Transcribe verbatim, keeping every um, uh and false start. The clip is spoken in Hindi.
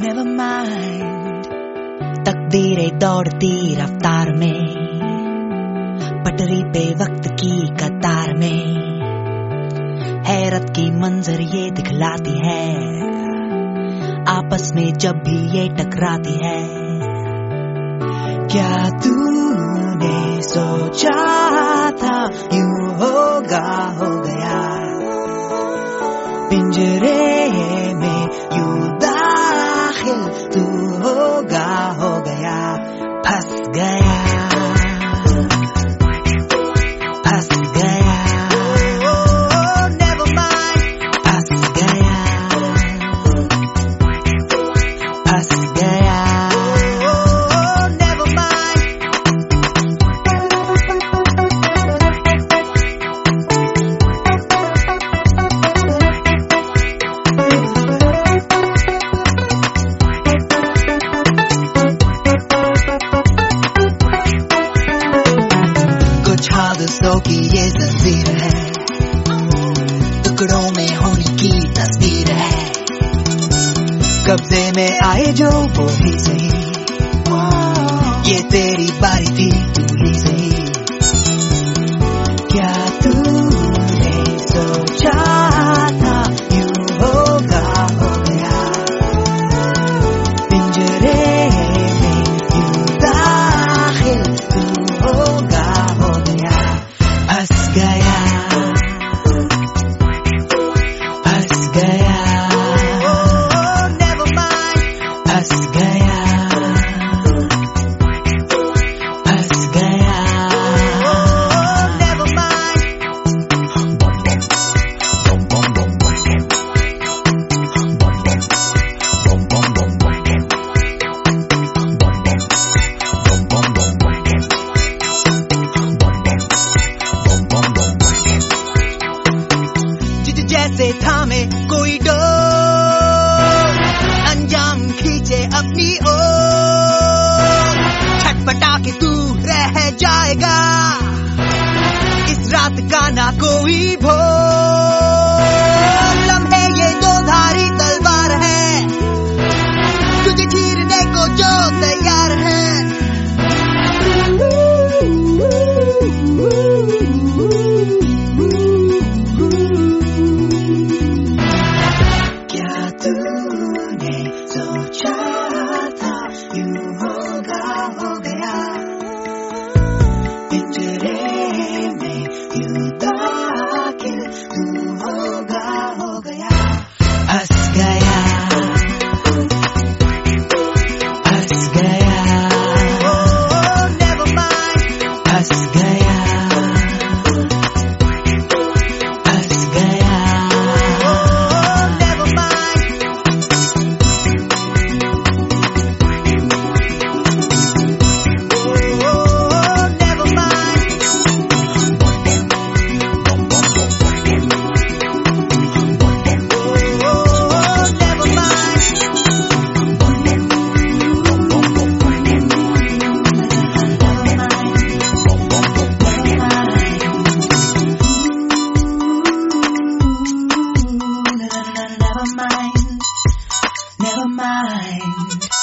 never mind. तकदीरें दौड़ती रफ्तार में, पटरी पे वक्त की कतार में, हैरत की मंजर ये दिखलाती है, आपस में जब भी ये टकराती है। क्या तूने सोचा था यूं होगा हो गया, पिंजरे में यूं दाखिल तू होगा हो गया, फंस गया फंस गया, oh, never mind, फंस गया फंस गया, oh, never mind. कुछ हादसों की ये तस्वीर है, टुकड़ों में होने की तस्वीर है, कब्जे में आए जो वो भी सही, ये तेरी बारी थी तू ही सही। क्या तूने सोचा था यूं होगा हो गया, पिंजरे में यूं दाखिल तू होगा हो गया, फंस गया फंस गया, oh, never mind, फंस गया फंस गया, oh, never mind. जिज जैसे थामे कोई डोर, अंजाम खींचे अपनी ओर, छटपटा के तू रह जाएगा, इस रात का ना कोई भोर, लम्हे ये दो धारी तलवार है, तुझे चीरने को जो तैयार है। क्या तूने सोचा था यूं होगा हो गया, पिंजरे में यूं दाखिल तू होगा हो गया, फंस गया फंस गया, oh, never mind, फंस गया फंस गया, oh, never mind. Oh, never mind. Oh, never mind. Never mind, never mind.